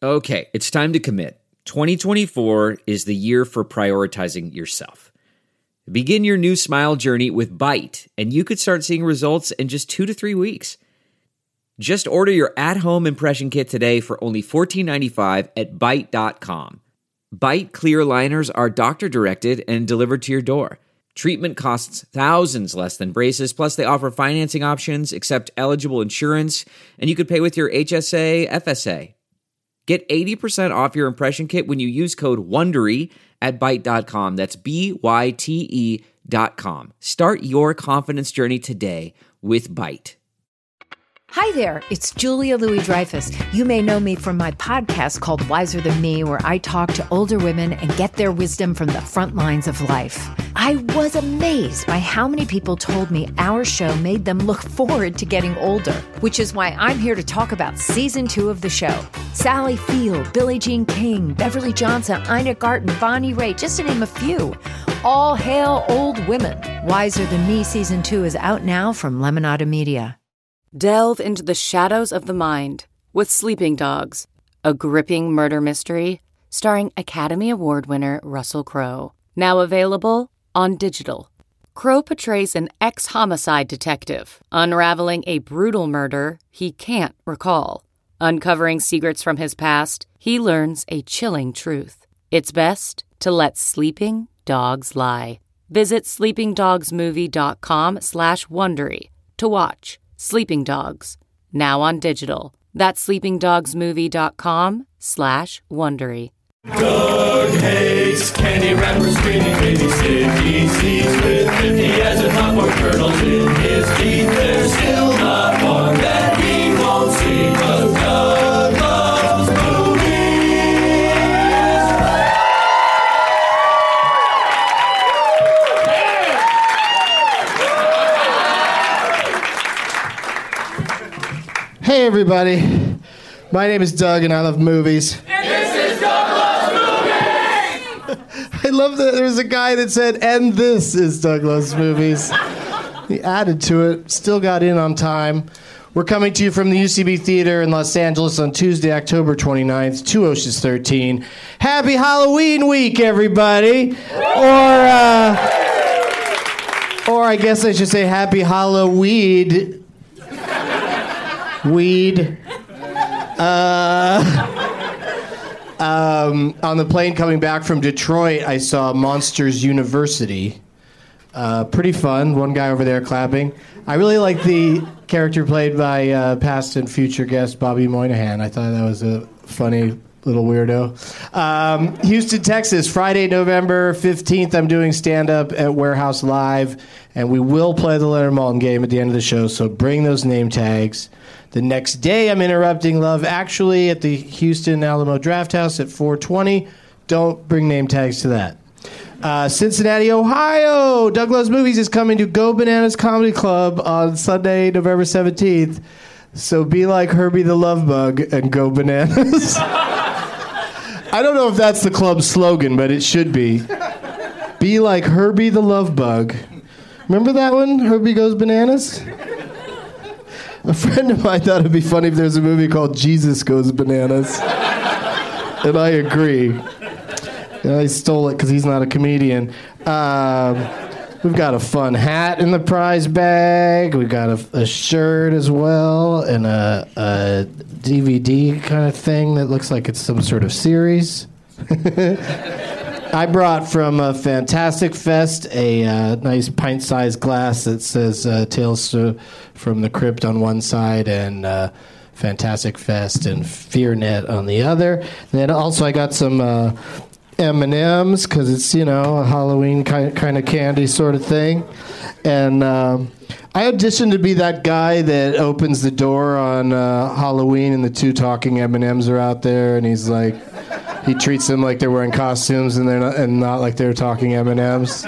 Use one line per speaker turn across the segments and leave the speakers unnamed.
Okay, it's time to commit. 2024 is the year for prioritizing yourself. Begin your new smile journey with Byte, and you could start seeing results in just 2 to 3 weeks. Just order your at-home impression kit today for only $14.95 at Byte.com. Byte clear liners are doctor-directed and delivered to your door. Treatment costs thousands less than braces, plus they offer financing options, accept eligible insurance, and you could pay with your HSA, FSA. Get 80% off your impression kit when you use code WONDERY at Byte.com. That's BYTE.com. Start your confidence journey today with Byte.
Hi there, it's Julia Louis-Dreyfus. You may know me from my podcast called Wiser Than Me, where I talk to older women and get their wisdom from the front lines of life. I was amazed by how many people told me our show made them look forward to getting older, which is why I'm here to talk about season 2 of the show. Sally Field, Billie Jean King, Beverly Johnson, Ina Garten, Bonnie Raitt, just to name a few. All hail old women. Wiser Than Me season 2 is out now from Lemonada Media.
Delve into the shadows of the mind with Sleeping Dogs, a gripping murder mystery starring Academy Award winner Russell Crowe. Now available on digital. Crowe portrays an ex-homicide detective unraveling a brutal murder he can't recall. Uncovering secrets from his past, he learns a chilling truth. It's best to let sleeping dogs lie. Visit sleepingdogsmovie.com/Wondery to watch Sleeping Dogs, now on digital. That's sleepingdogsmovie.com/Wondery.
Doug hates candy wrappers, screaming baby sticky seeds with 50 as a popcorn kernels in his teeth. There's still not one that he won't see, 'cause Doug loves movies.
Hey everybody, my name is Doug and I love movies.
And this is Doug Loves Movies!
I love that there's a guy that said, and this is Doug Loves Movies. He added to it, still got in on time. We're coming to you from the UCB Theater in Los Angeles on Tuesday, October 29th, 2 Oceans 13. Happy Halloween week, everybody! Or I guess I should say happy Halloween. Weed. On the plane coming back from Detroit, I saw Monsters University. Pretty fun. One guy over there clapping. I really like the character played by past and future guest Bobby Moynihan. I thought that was a funny little weirdo. Houston, Texas, Friday, November 15th, I'm doing stand-up at Warehouse Live, and we will play the Leonard Maltin game at the end of the show, so bring those name tags. The next day, I'm interrupting Love Actually at the Houston Alamo Drafthouse at 4:20. Don't bring name tags to that. Cincinnati, Ohio. Doug Loves Movies is coming to Go Bananas Comedy Club on Sunday, November 17th. So be like Herbie the Love Bug and go bananas. I don't know if that's the club's slogan, but it should be. Be like Herbie the Love Bug. Remember that one? Herbie Goes Bananas? A friend of mine thought it'd be funny if there's a movie called Jesus Goes Bananas. And I agree. And I stole it because he's not a comedian. We've got a fun hat in the prize bag. We've got a shirt as well, and a DVD kind of thing that looks like it's some sort of series. I brought from Fantastic Fest a nice pint-sized glass that says Tales from the Crypt on one side and Fantastic Fest and FearNet on the other. And then also I got some M&M's because it's, a Halloween kind of candy sort of thing. And I auditioned to be that guy that opens the door on Halloween and the two talking M&M's are out there, and he's like, he treats them like they're wearing costumes and not like they're talking M&M's.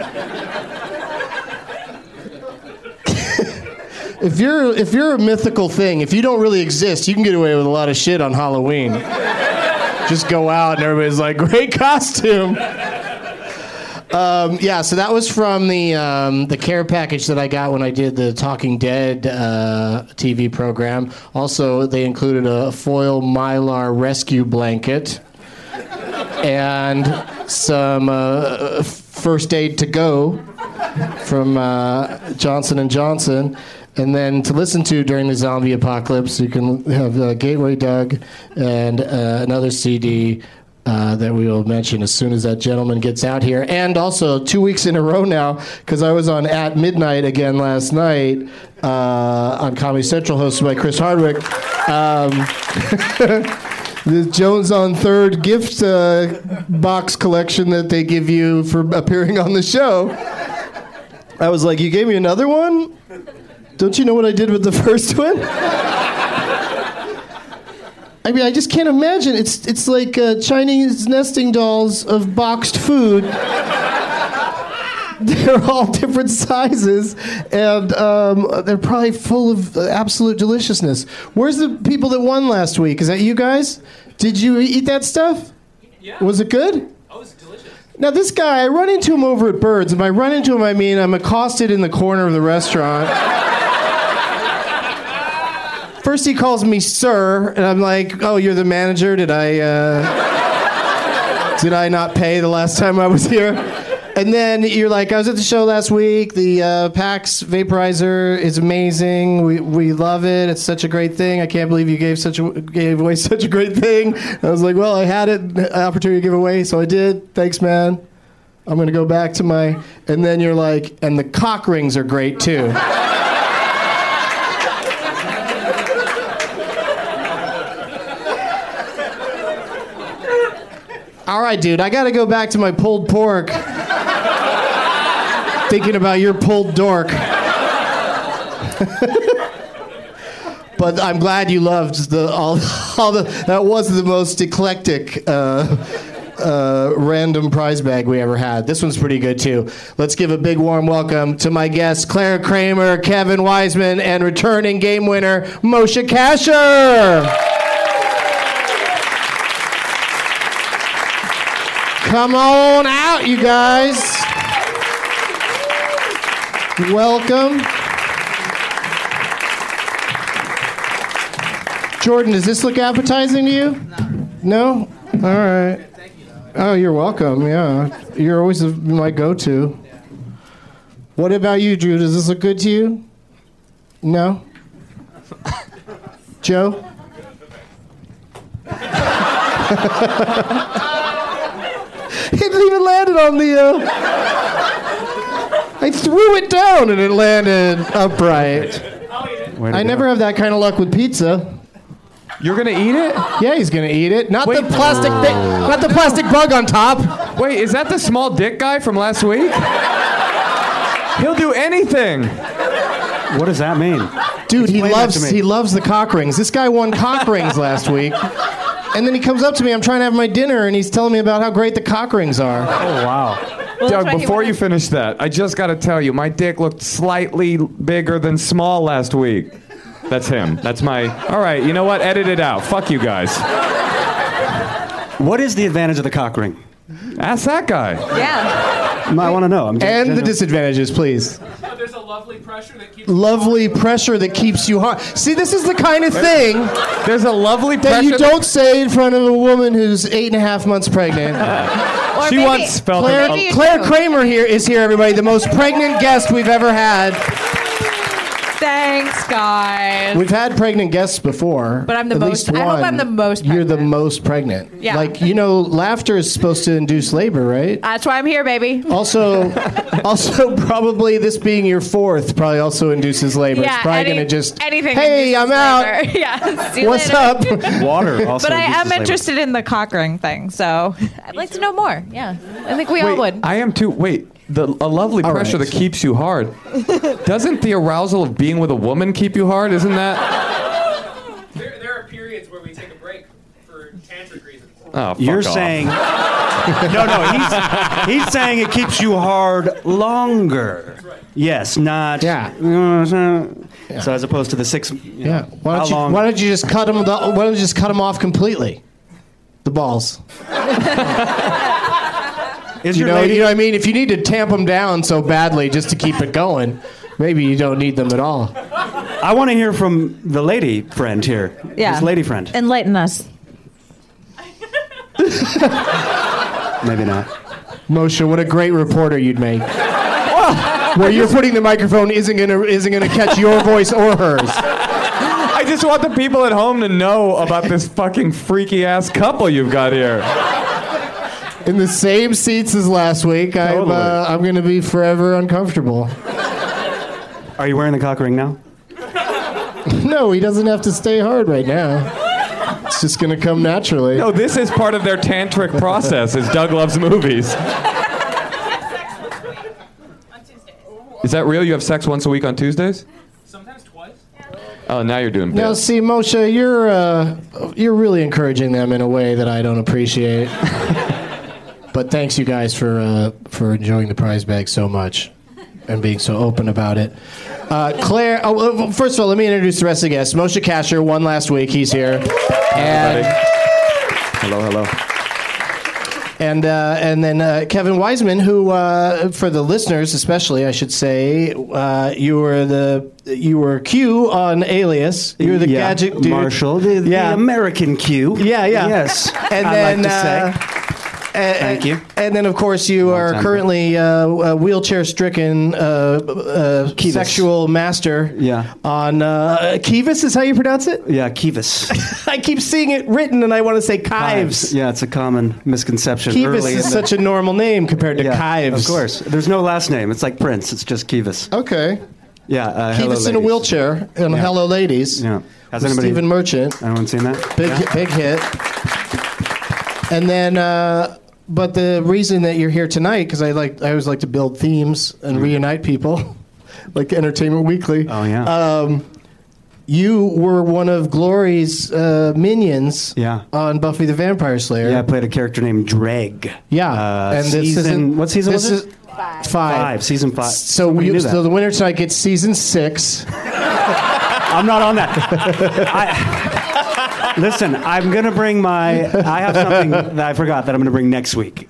If you're a mythical thing, if you don't really exist, you can get away with a lot of shit on Halloween. Just go out and everybody's like, great costume. So that was from the care package that I got when I did the Talking Dead TV program. Also, they included a foil Mylar rescue blanket and some first aid to go from Johnson & Johnson. And then to listen to during the zombie apocalypse, you can have Gateway Doug and another CD that we will mention as soon as that gentleman gets out here. And also 2 weeks in a row now, because I was on At Midnight again last night on Comedy Central, hosted by Chris Hardwick. The Jones on Third gift box collection that they give you for appearing on the show. I was like, you gave me another one? Don't you know what I did with the first one? I mean, I just can't imagine. It's like Chinese nesting dolls of boxed food. They're all different sizes, and they're probably full of absolute deliciousness. Where's the people that won last week? Is that you guys? Did you eat that stuff?
Yeah.
Was it good?
Oh, it's delicious.
Now, this guy, I run into him over at Birds, and by run into him, I mean I'm accosted in the corner of the restaurant. First he calls me sir, and I'm like, oh, you're the manager? Did I not pay the last time I was here? And then you're like, I was at the show last week. The PAX vaporizer is amazing. We love it. It's such a great thing. I can't believe you gave away such a great thing. I was like, well, I had an opportunity to give away, so I did. Thanks, man. I'm going to go back to my... And then you're like, and the cock rings are great, too. All right, dude, I got to go back to my pulled pork. Thinking about your pulled dork. But I'm glad you loved that was the most eclectic random prize bag we ever had. This one's pretty good, too. Let's give a big warm welcome to my guests, Claire Kramer, Kevin Wiseman, and returning game winner, Moshe Kasher. Come on out, you guys. Welcome. Jordan, does this look appetizing to you? No? All right. Oh, you're welcome. Yeah. You're always my go-to. What about you, Drew? Does this look good to you? No? Joe? It didn't even landed on the... I threw it down and it landed upright. I never have that kind of luck with pizza.
You're gonna eat it?
Yeah, he's gonna eat it. Not the plastic not the plastic bug on top.
Wait, is that the small dick guy from last week? He'll do anything.
What does that mean?
Dude, he loves the cock rings. This guy won cock rings last week. And then he comes up to me, I'm trying to have my dinner, and he's telling me about how great the cock rings are.
Oh, wow.
Well, Doug, before you finish that, I just got to tell you, my dick looked slightly bigger than small last week. That's him. That's my... All right, you know what? Edit it out. Fuck you guys.
What is the advantage of the cock ring?
Ask that guy.
Yeah.
I want to know.
And the disadvantages, please.
There's a lovely pressure that keeps...
Lovely pressure that keeps you hard. See, this is the kind of thing...
There's a lovely pressure...
that you don't say in front of a woman who's 8.5 months pregnant.
She once felt...
Claire Kramer is here, everybody. The most pregnant guest we've ever had.
Thanks, guys.
We've had pregnant guests before.
But I'm the
At
most...
least
I hope
one.
I'm the most pregnant.
You're the most pregnant.
Yeah.
Like, you know, laughter is supposed to induce labor, right?
That's why I'm here, baby.
Also, probably this being your fourth probably also induces labor.
Yeah,
it's probably going to just...
anything.
Hey, I'm out.
Labor. Yeah. See you
What's
later.
up?
Water also
But I am
induces
interested in the cock ring thing, so I'd like to know more. Yeah. I think we all would.
I am too... Wait. A lovely
All
pressure
right.
that keeps you hard. Doesn't the arousal of being with a woman keep you hard? Isn't that...
There are periods where we take a break for tantric reasons.
Oh, fuck
You're
off.
saying... No, he's saying it keeps you hard longer.
That's right.
Yes, not...
Yeah.
So as opposed to the 6...
Yeah. Why don't you just cut them off completely? The balls.
Is
You
your
know,
lady?
you know what I mean? If you need to tamp them down so badly just to keep it going, maybe you don't need them at all.
I want to hear from the lady friend here.
Yeah.
His lady friend.
Enlighten us.
Maybe not.
Moshe, what a great reporter you'd make. Where you're putting the microphone isn't gonna catch your voice or hers.
I just want the people at home to know about this fucking freaky ass couple you've got here.
In the same seats as last week,
Totally.
I'm gonna be forever uncomfortable.
Are you wearing the cock ring now?
No, he doesn't have to stay hard right now. It's just gonna come naturally.
No, this is part of their tantric process. Is Doug loves movies. Is that real? You have sex once a week on Tuesdays?
Sometimes twice.
Oh, now you're doing
Now,
bits.
see, Moshe, you're really encouraging them in a way that I don't appreciate. But thanks, you guys, for enjoying the prize bag so much and being so open about it. Claire, first of all, let me introduce the rest of the guests. Moshe Kasher won last week. He's here. And
Hello.
And then Kevin Wiseman, who, for the listeners especially, I should say, you were Q on Alias. You were the gadget dude.
Marshall, the American Q.
Yeah.
Yes.
And
I
then,
like to say. Thank you.
And then, of course, you are currently a wheelchair-stricken sexual master.
Yeah.
On Kivas is how you pronounce it?
Yeah, Kivas.
I keep seeing it written, and I want to say Kives.
Yeah, it's a common misconception.
Kivas
early
is
in
such a normal name compared to Kives.
Of course. There's no last name. It's like Prince. It's just Kivas.
Okay.
Yeah. Hello,
Kivas in a
ladies.
wheelchair and Hello Ladies.
Yeah. Has
with
anybody?
Stephen Merchant.
Anyone seen that?
Big hit. And then, but the reason that you're here tonight, because I always like to build themes and reunite people, like Entertainment Weekly.
Oh yeah.
You were one of Glory's minions.
Yeah.
On Buffy the Vampire Slayer.
Yeah, I played a character named Dreg.
Yeah.
And what season was it?
Five.
Season 5.
So the winner tonight gets season 6.
I'm not on that. Listen, I'm going to bring I have something that I forgot that I'm going to bring next week.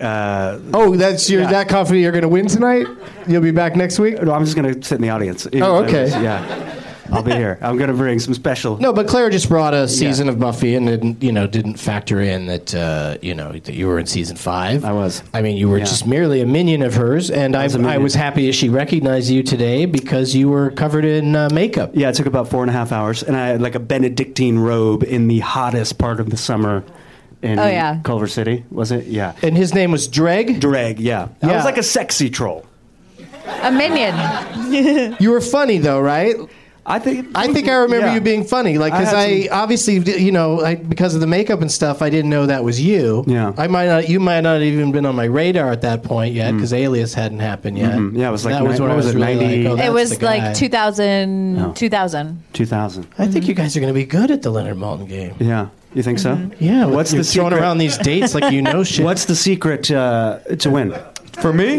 That confident you're going to win tonight? You'll be back next week?
No, I'm just going to sit in the audience.
Oh, okay.
Yeah. I'll be here. I'm going to bring some special.
No, but Claire just brought a season of Buffy and didn't factor in that that you were in season 5.
I was.
I mean, you were just merely a minion of hers, and I was happy as she recognized you today because you were covered in makeup.
Yeah, it took about 4.5 hours, and I had like a Benedictine robe in the hottest part of the summer in Culver City. Was it? Yeah.
And his name was Dreg?
Dreg, yeah. I was like a sexy troll.
A minion.
You were funny though, right?
I think
I remember you being funny, like because obviously because of the makeup and stuff, I didn't know that was you.
Yeah,
you might not have even been on my radar at that point yet because Alias hadn't happened yet.
Mm-hmm. Yeah, it was like
that was when I was really
90.
like,
it was like 2000.
2000.
I think you guys are going to be good at the Leonard Maltin game.
Yeah, you think so?
Yeah.
What's
you're
the secret?
throwing around these dates like you know shit?
What's the secret to win?
For me?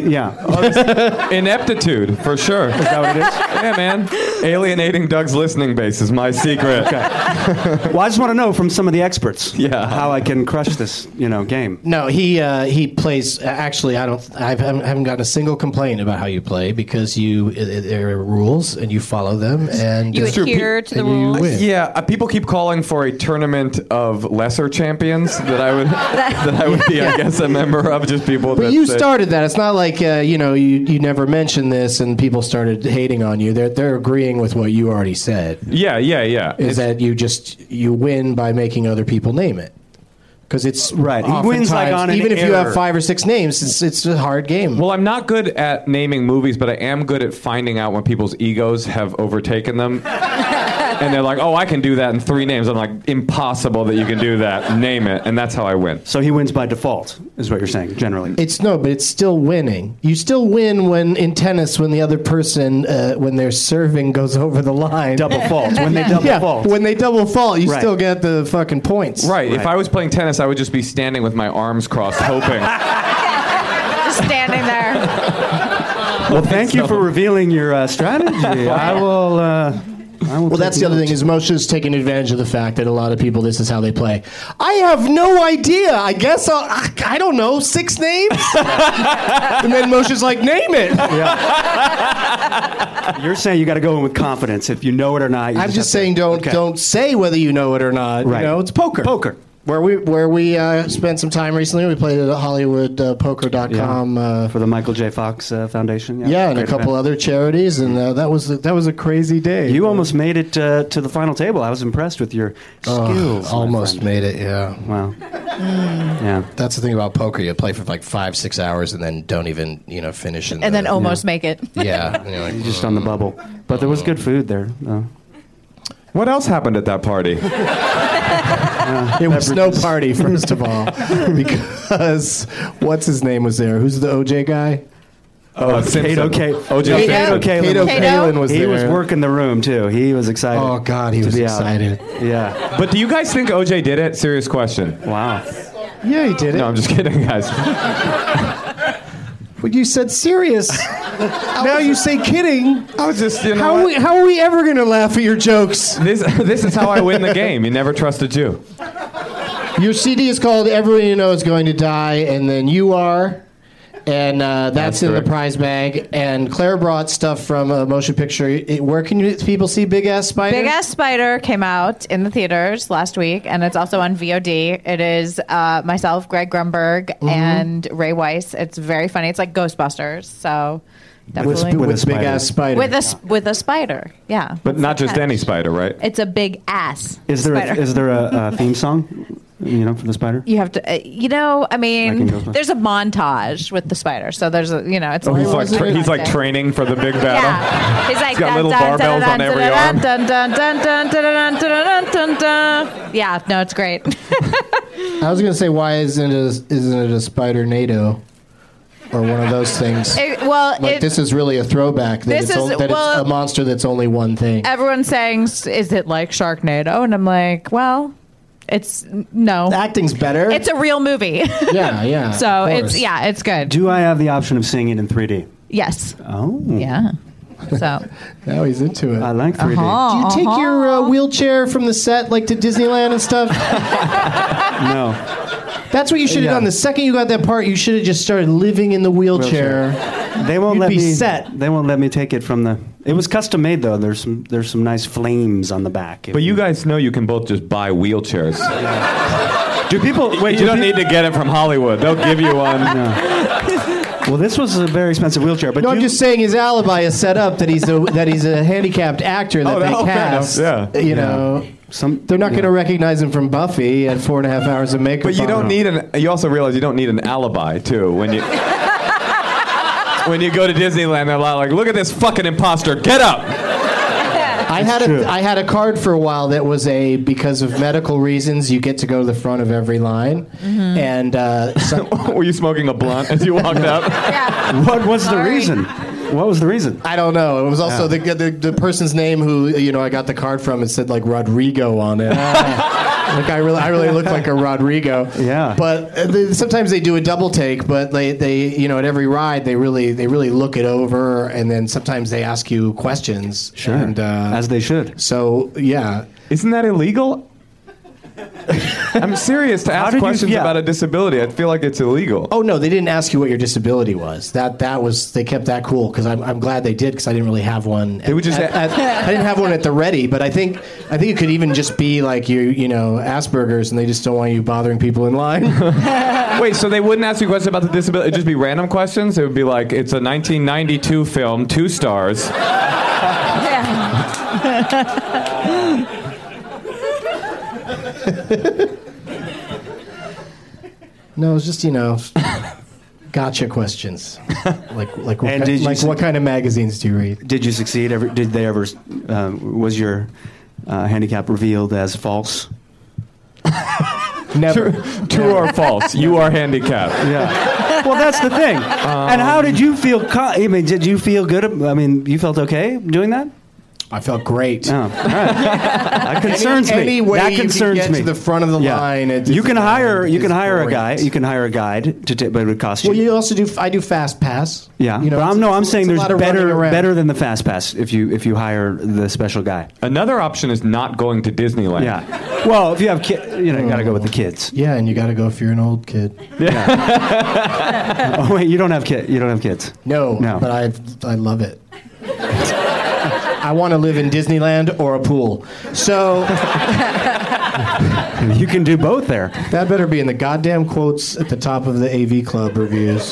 Yeah.
Ineptitude, for sure.
Is that what it is?
Yeah, man. Alienating Doug's listening base is my secret.
Okay. Well, I just want to know from some of the experts how I can crush this, game.
No, he plays. Actually, I haven't gotten a single complaint about how you play because there are rules and you follow them and
you adhere to the rules.
Win.
Yeah, people keep calling for a tournament of lesser champions that I would be, I guess, a member of. Just people.
But
that
you started that. It's not like you never mentioned this and people started hating on you. They're agreeing with what you already said.
Yeah.
Is that you win by making other people name it? Because it's
right. He wins like on
even if
error.
you have 5 or 6 names, it's a hard game.
Well, I'm not good at naming movies, but I am good at finding out when people's egos have overtaken them. And they're like, oh, I can do that in 3 names. I'm like, impossible that you can do that. Name it. And that's how I win.
So he wins by default, is what you're saying, generally.
But it's still winning. You still win when the other person, when their serving goes over the line.
Double fault. When they double fault.
When they double fault, you still get the fucking points.
Right. If I was playing tennis, I would just be standing with my arms crossed, hoping.
Just standing there.
Well, thank you for revealing your strategy. I will...
Well, that's the other thing is Moshe's taking advantage of the fact that a lot of people, this is how they play. I have no idea. I guess I don't know, 6 names? And then Moshe's like, name it.
Yeah. You're saying you got to go in with confidence. If you know it or not.
I'm just saying don't say whether you know it or not.
Right.
You know, it's poker.
Poker.
Where we spent some time recently. We played at HollywoodPoker.com
for the Michael J. Fox Foundation.
Yeah, and a couple other charities, and that was a crazy day.
You almost made it to the final table. I was impressed with your skills.
Almost made it. Yeah.
Wow. Yeah.
That's the thing about poker. You play for like 5-6 hours and then don't even finish.
And then almost make it.
Yeah. And you're like,
You're just on the bubble. But there was good food there.
What else happened at that party?
It was no party, first of all, because what's his name was there? Who's the OJ guy?
Cato
Kalin was there.
He was working the room too. He was excited.
Oh God, he was excited.
Yeah.
But do you guys think OJ did it? Serious question.
Wow.
Yeah, he did it.
No, I'm just kidding, guys.
But you said serious. Now you say kidding.
I was just,
how are we ever going to laugh at your jokes?
This is how I win the game. You never trust a Jew.
Your CD is called Everyone You Know Is Going to Die, and then You Are, and that's in the prize bag. And Claire brought stuff from a motion picture. Where can people see Big Ass Spider?
Big Ass Spider came out in the theaters last week, and it's also on VOD. It is myself, Greg Grunberg, and Ray Weiss. It's very funny. It's like Ghostbusters, so definitely
with Big Ass Spider.
With a spider, yeah.
But not just any spider, right?
It's a big ass.
Is there
spider.
a theme song? For the spider?
You have to, there's a montage with the spider. So there's it's
he's like training for the big battle.
Yeah. He's like,
he's got little barbells on every arm.
Yeah, no, it's great.
I was going to say, why isn't it a Spider-Nado? Or one of those things. This is really a throwback. It's a monster that's only one thing.
Everyone's saying, is it like Sharknado? And I'm like, well... no.
The acting's better.
It's a real movie.
Yeah.
So it's good.
Do I have the option of seeing it in 3D?
Yes.
Oh.
Yeah. So
now he's into it.
I like 3D.
Do you take your wheelchair from the set like to Disneyland and stuff?
No.
That's what you should have done. The second you got that part, you should have just started living in the wheelchair.
They won't let me
set.
They won't let me take it from the. It was custom made though. There's some nice flames on the back.
But you guys know you can both just buy wheelchairs.
Do people? Wait,
you don't need to get it from Hollywood. They'll give you one.
No. Well, this was a very expensive wheelchair. But
I'm just saying his alibi is set up that he's a handicapt actor that they cast.
Yeah.
You know. They're not going to recognize him from Buffy at 4.5 hours of makeup.
But you don't need you also realize you don't need an alibi too when you when you go to Disneyland. They're like, look at this fucking imposter. Get up.
I had a card for a while that was because of medical reasons you get to go to the front of every line. Mm-hmm. And
were you smoking a blunt as you walked up?
Yeah.
What was the reason? What was the reason?
I don't know. It was also the person's name who I got the card from. It said like Rodrigo on it. Like I really look like a Rodrigo.
Yeah.
But sometimes they do a double take. But they at every ride they really look it over, and then sometimes they ask you questions.
Sure.
And,
as they should.
So yeah.
Isn't that illegal? I'm serious to ask questions about a disability. I feel like it's illegal.
Oh no, they didn't ask you what your disability was. That was they kept that cool because I'm glad they did because I didn't really have one. I didn't have one at the ready, but I think it could even just be like Asperger's and they just don't want you bothering people in line.
Wait, so they wouldn't ask you questions about the disability? It'd just be random questions. It would be like it's a 1992 film, 2 stars.
No, it's just gotcha questions. Like what kind of magazines do you read?
Did you succeed? Did they ever? Was your handicap revealed as false?
Never.
True or false? You are handicapped.
Yeah. Well, that's the thing. And how did you feel? Did you feel good? You felt okay doing that?
I felt great.
Oh, all right. That concerns me.
Any way
that
you
concerns
can get
me.
to the front of the line.
You can hire a
great.
guy. You can hire a guide but it would cost you.
Well, you also do. I do fast pass.
Yeah,
you know,
but I'm saying
it's a
there's
lot of running around.
better than the fast pass if you hire the special guy.
Another option is not going to Disneyland.
Yeah. Well, if you have kids, you got to go with the kids.
Yeah, and you got to go if you're an old kid.
Oh wait, you don't have kids. You don't have kids.
No. But I love it. I want to live in Disneyland or a pool. So
you can do both there.
That better be in the goddamn quotes at the top of the AV Club reviews.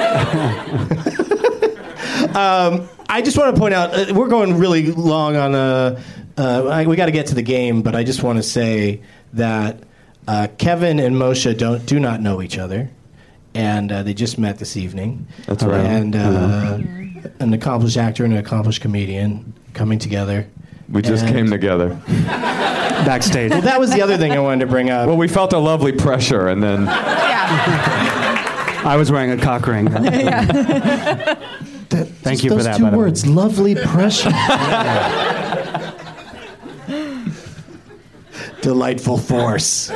I just want to point out, we're going really long on we got to get to the game, but I just want to say that Kevin and Moshe do not know each other, and they just met this evening.
That's right.
And an accomplished actor and an accomplished comedian coming together.
We just came together.
Backstage.
Well, that was the other thing I wanted to bring up.
Well, we felt a lovely pressure, and then...
I was wearing a cock ring. Thank you for that.
Those two words, lovely pressure. Delightful force.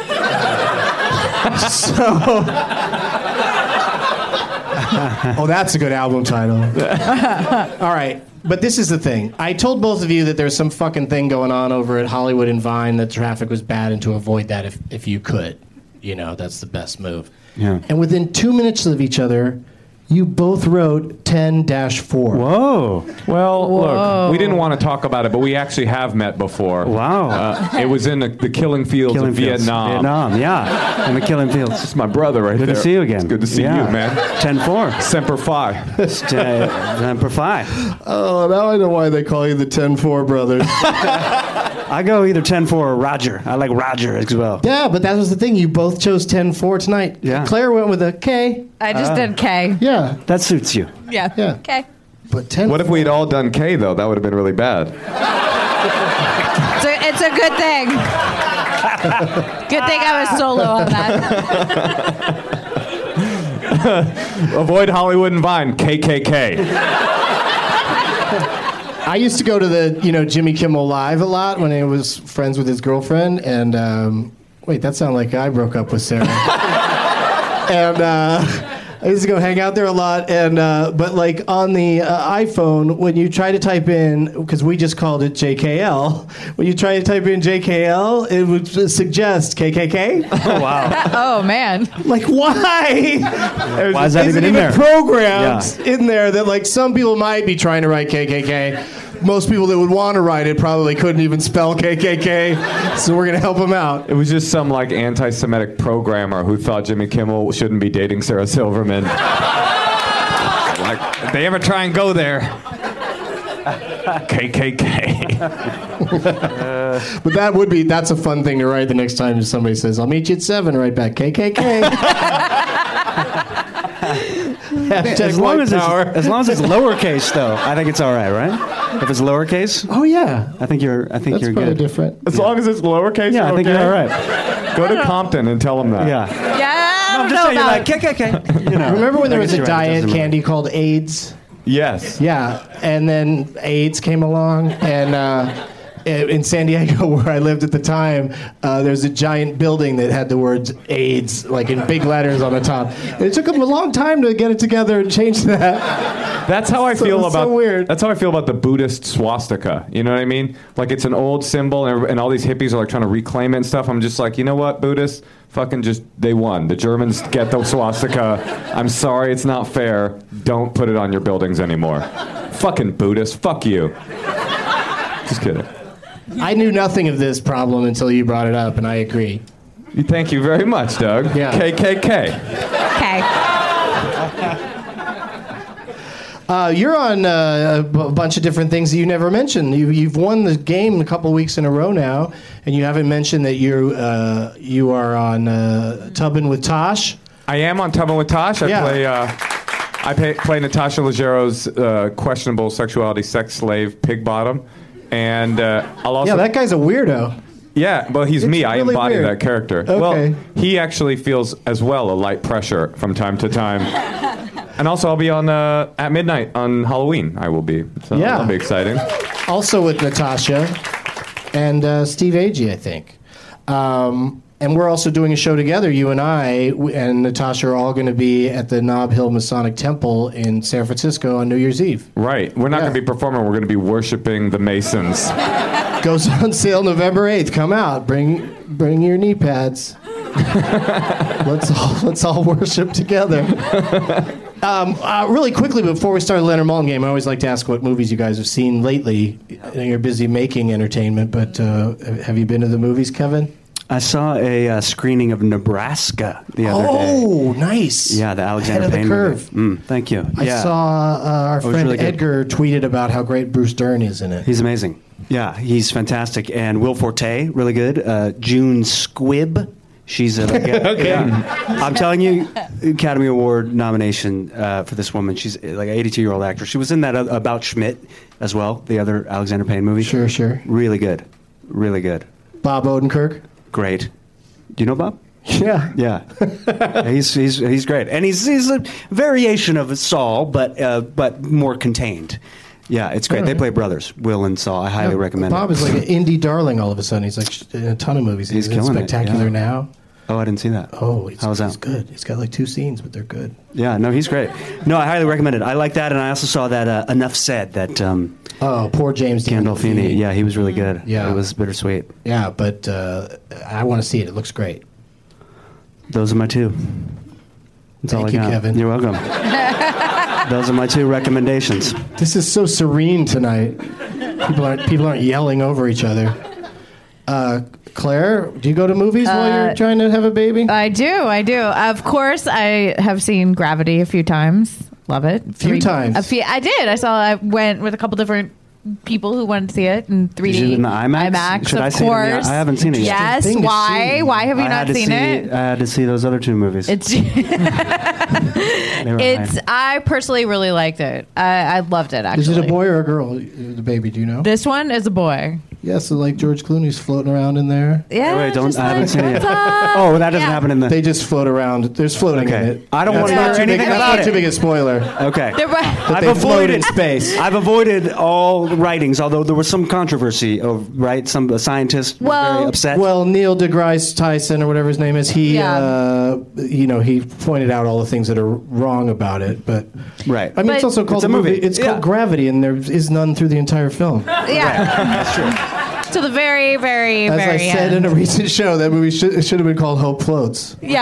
Oh, that's a good album title. All right. But this is the thing. I told both of you that there's some fucking thing going on over at Hollywood and Vine, that traffic was bad, and to avoid that if you could. That's the best move.
Yeah.
And within 2 minutes of each other, you both wrote 10-4.
Whoa.
Well, look, we didn't want to talk about it, but we actually have met before.
Wow.
It was in the killing fields of Vietnam.
Vietnam, yeah. In the killing fields.
It's my brother right
Good
there.
to see you again.
It's good to see
Yeah.
you, man.
10-4.
Semper Fi.
Semper Fi.
Oh, now I know why they call you the 10-4 brothers.
I go either 10-4 or Roger. I like Roger as well.
Yeah, but that was the thing. You both chose 10-4 tonight.
Yeah.
Claire went with a K.
I just did K.
Yeah.
That suits you.
Yeah.
Yeah.
K.
But 10.
What if we'd all done K, though? That would have been really bad.
It's a good thing. Good thing I was solo on that.
Avoid Hollywood and Vine. KKK.
I used to go to the, Jimmy Kimmel Live a lot when he was friends with his girlfriend. And, wait, that sounded like I broke up with Sarah. And I used to go hang out there a lot. And but like on the iPhone, when you try to type in, because we just called it JKL, when you try to type in JKL, it would suggest KKK.
Oh, wow.
Oh, man.
Like, why?
Why is that even in there?
Programmed in there that, like, some people might be trying to write KKK. Most people that would want to write it probably couldn't even spell KKK, so we're going to help them out.
It was just some, anti-Semitic programmer who thought Jimmy Kimmel shouldn't be dating Sarah Silverman. If they ever try and go there, KKK.
But that's a fun thing to write the next time somebody says, I'll meet you at 7, write back, KKK.
As long as it's lowercase, though, I think it's all right? If it's lowercase,
oh yeah,
I think you're
that's
good.
probably different.
As long as it's lowercase,
Yeah, I think you're all right.
Go to Compton and tell them that.
Yeah.
Yeah,
I'm just saying, you're like KKK.
Remember when there was a diet
doesn't
candy called AIDS?
Yes.
Yeah, and then AIDS came along, and in San Diego, where I lived at the time, there's a giant building that had the words AIDS, like in big letters on the top. And it took them a long time to get it together and change that.
That's how I feel about.
So weird.
That's how I feel about the Buddhist swastika. You know what I mean? Like, it's an old symbol, and all these hippies are trying to reclaim it and stuff. I'm just like, you know what, Buddhists? Fucking they won. The Germans get the swastika. I'm sorry, it's not fair. Don't put it on your buildings anymore. Fucking Buddhists. Fuck you. Just kidding.
I knew nothing of this problem until you brought it up, and I agree.
Thank you very much, Doug.
Yeah.
KKK.
Okay.
You're on a bunch of different things that you never mentioned. You've won the game a couple weeks in a row now, and you haven't mentioned that you are on Tubbin' with Tosh.
I am on Tubbin' with Tosh. I play Natasha Leggero's questionable sexuality sex slave Pig Bottom, and I'll also.
Yeah, that guy's a weirdo.
Yeah, well, he's me. I
really
embody
weird.
that character.
Okay.
Well, he actually feels as well a light pressure from time to time. And also, I'll be on at midnight on Halloween. I will be. So
Yeah.
that'll be exciting.
also with Natasha and Steve Agee, I think. And we're also doing a show together. You and I and Natasha are all going to be at the Nob Hill Masonic Temple in San Francisco on New Year's Eve.
Right. We're not going to be performing. We're going to be worshiping the Masons.
Goes on sale November 8th. Come out. Bring your knee pads. Let's all worship together. Really quickly, before we start the Leonard Maltin game, I always like to ask what movies you guys have seen lately. I know you're busy making entertainment, but have you been to the movies, Kevin?
I saw a screening of Nebraska the other day.
Oh, nice.
Yeah, the Alexander
Ahead of the
Payne
curve.
movie. Thank you.
I saw our friend
really good.
Edgar tweeted about how great Bruce Dern is in it.
He's amazing. Yeah, he's fantastic. And Will Forte, really good. June Squibb. She's okay. Yeah. I'm telling you, Academy Award nomination for this woman. She's like an 82-year-old actress. She was in that About Schmidt as well, the other Alexander Payne movie.
Sure.
Really good. Really good.
Bob Odenkirk.
Great. Do you know Bob?
Yeah.
Yeah. He's great. And he's a variation of Saul, but more contained. Yeah, it's great. They play brothers, Will and Saul. I highly recommend
Bob
it.
is like an indie darling all of a sudden. He's like in a ton of movies.
He's
in
killing it,
Spectacular
yeah.
Now.
Oh, I didn't see that.
Oh,
how was that?
He's good. He's got like 2 scenes, but they're good.
Yeah, no, he's great. No, I highly recommend it. I like that, and I also saw that Enough Said, that
poor James
Gandolfini. Yeah, he was really good.
Yeah.
It was bittersweet.
Yeah, but I want to see it. It looks great.
Those are my 2. That's all
Thank
I
you,
got.
Kevin.
You're welcome. Those are my 2 recommendations.
This is so serene tonight. People aren't yelling over each other. Claire, do you go to movies while you're trying to have a baby?
I do. Of course, I have seen Gravity a few times. Love it.
Times.
I did. I went with a couple different people who wanted to see it in 3D.
Is it in the IMAX? Should
of
I see it in
course.
I haven't seen it yet.
Yes.
Thing to
Why?
see.
Why have you not seen it?
I had to see those other 2 movies.
I personally really liked it. I loved it, actually.
Is it a boy or a girl, the baby? Do you know?
This one is a boy.
Yeah, so like George Clooney's floating around in there.
Yeah.
Wait,
just
I haven't
like,
seen it yet.
what's up?
Oh, that doesn't
Yeah.
happen in the...
They just float around. There's floating in
Okay.
it.
I don't want to
That's
hear
not too big-
anything
that's
about
not
it.
too big a spoiler.
Okay.
They're right.
But they float in space.
I've avoided all writings, although there was some controversy of some scientist was
Well-
very upset.
Well, Neil deGrasse Tyson or whatever his name is, he he pointed out all the things that are wrong about it. But
right.
I mean, it's
But-
also called
It's a movie.
It's
Yeah.
called Gravity, and there is none through the entire film.
Yeah.
That's true.
To the very, very,
As
very
I said
end.
in a recent show, that movie should have been called Hope Floats.
Yeah.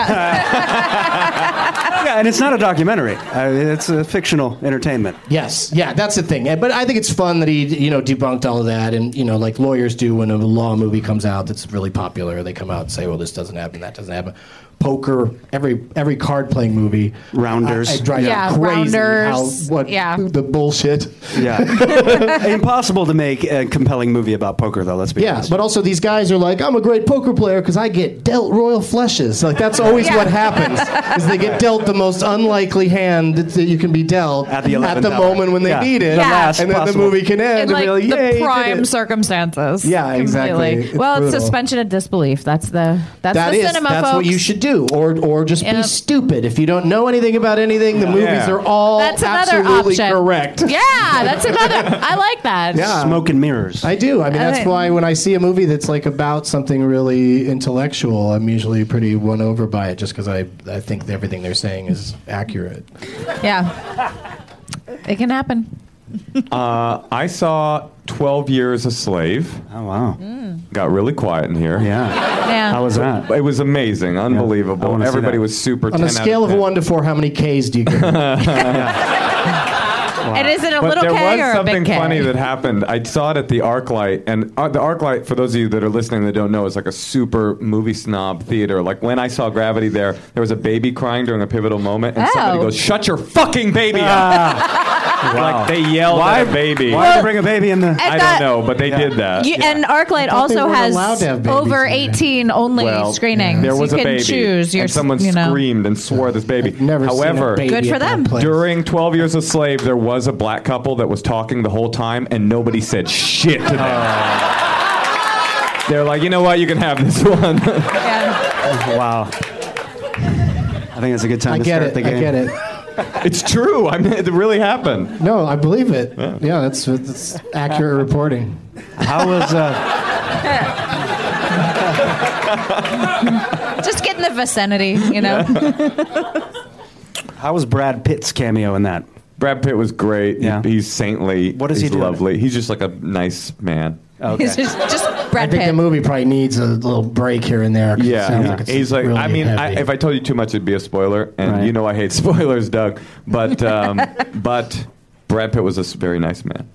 Yeah, and it's not a documentary. It's a fictional entertainment.
Yes, yeah, that's the thing. But I think it's fun that he, debunked all of that, and like lawyers do when a law movie comes out that's really popular, they come out and say, "Well, this doesn't happen, that doesn't happen." Poker, every card playing movie,
Rounders.
I drive
Yeah,
you crazy.
Rounders.
The bullshit.
Yeah. Impossible to make a compelling movie about poker, though, let's be
Yeah,
honest.
but also these guys are like, I'm a great poker player because I get dealt royal flushes. Like that's always what happens is they get dealt the most unlikely hand that you can be dealt
At the 11th hour.
moment when they
Yeah.
need it,
The last
and then
possible.
the movie can end.
In
and
like
be like, Yay,
the
you did
prime
it."
circumstances.
Yeah, exactly.
Completely.
It's
Well, it's
brutal.
suspension of disbelief. That's the cinema,
that's
folks.
what you should do, or just be
Yep.
stupid. If you don't know anything about anything, the movies are all
That's another
absolutely
option.
correct.
Yeah, that's another. I like that.
Yeah.
Smoke and mirrors.
I do. I mean, that's
think-
why when I see a movie that's like about something really intellectual, I'm usually pretty won over by it, just because I think everything they're saying is accurate.
Yeah. It can happen.
I saw 12 Years a Slave.
Oh, wow.
Got really quiet in here.
Yeah.
Yeah.
How was that?
It was amazing,
I
unbeliable.
wanna see
Everybody
that.
was super.
On a
10
scale
out
of
of
1 to 4, how many Ks do you give?
And is it a
But
little
there
K
was
or a
something
big K?
funny that happened. I saw it at the ArcLight, and the ArcLight, for those of you that are listening that don't know, is like a super movie snob theater. Like when I saw Gravity there was a baby crying during a pivotal moment, and somebody
Oh.
goes, "Shut your fucking baby up!" Like they yelled at a baby.
Why did they bring a baby in the...
I don't know, but they did that.
And ArcLight
thought they
also
weren't
has
allowed to have babies
over
in there.
18 only
Well,
screenings.
there was
you
a
can
baby,
choose your,
and someone screamed and swore at this baby.
Never seen a
However,
baby
Good for
at that
them.
place.
during 12 Years a Slave, there was a black couple that was talking the whole time, and nobody said shit to them. They're like, you know what? You can have this one.
Yeah.
Wow. I think it's a good time
I
to
get
start
it.
the game.
I get it.
It's true. I mean, it really happened.
No, I believe it. Yeah, that's accurate reporting.
How was
Just get in the vicinity, you know.
how was Brad Pitt's cameo in that?
Brad Pitt was great.
Yeah.
He's saintly.
What does
He's
he do?
lovely. He's just like a nice man.
Okay.
He's just
I
Brad
think
Pitt.
the movie probably needs a little break here and there. 'Cause it
Yeah,
sounds like it's
he's like.
really
I mean,
heavy.
if I told you too much, it'd be a spoiler, and
Right.
you know I hate spoilers, Doug. But but Brad Pitt was a very nice man.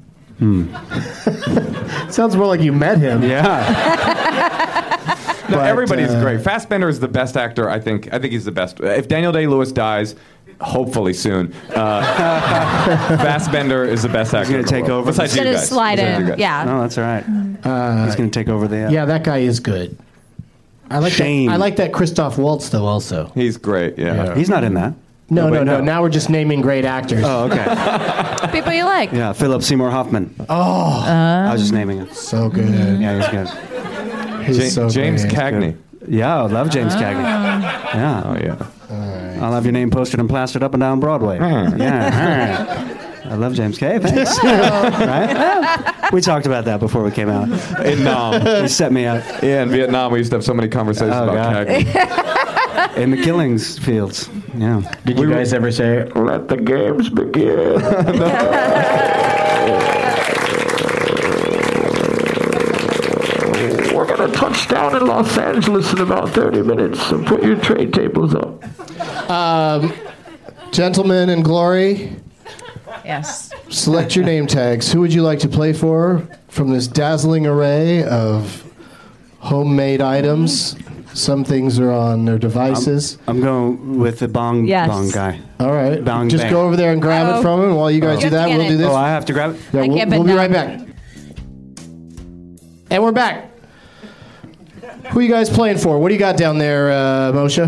sounds more like you met him.
Yeah.
No,
But,
everybody's great. Fassbender is the best actor. I think he's the best. If Daniel Day-Lewis dies, hopefully soon, Fassbender is the best actor.
gonna
in the
take
world.
over?
Besides
He's
you
gonna
guys.
slide
Besides you
in.
guys.
Yeah.
No, that's all right. He's going to take over the.
Yeah, that guy is good. I like
Shame.
that. I like that Christoph Waltz though. Also,
He's great. Yeah.
He's not in that.
no.
but no.
Now we're just naming great actors.
Oh, okay.
People you like.
Yeah, Philip Seymour Hoffman.
Oh,
I was just naming him.
so good.
Yeah, he's good.
He's so
James
great.
Cagney.
Yeah, I love James Cagney. Yeah.
Oh yeah.
I'll have your name posted and plastered up and down Broadway. Yeah. I love James K. Thanks. Right? We talked about that before we came out.
In Nam.
He set me up
Yeah, in Vietnam, we used to have so many conversations
Oh,
about
God.
Cagney.
in the Killings fields. Yeah.
Did you guys ever say, "Let the games begin"? We're gonna touch down in Los Angeles in about 30 minutes. So put your tray tables up. Gentlemen in glory,
Yes.
select your name tags. Who would you like to play for from this dazzling array of homemade items? Some things are on their devices.
I'm going with the bong
Yes.
guy.
All right.
Bong
Just
bang.
go over there and grab it from him. While you guys
You
do
have
that,
to
we'll
get
do
it.
this.
Oh, I have to grab it?
Yeah,
I
we'll
can't bend
be right
down.
back. And we're back. Who you guys playing for? What do you got down there, Moshe?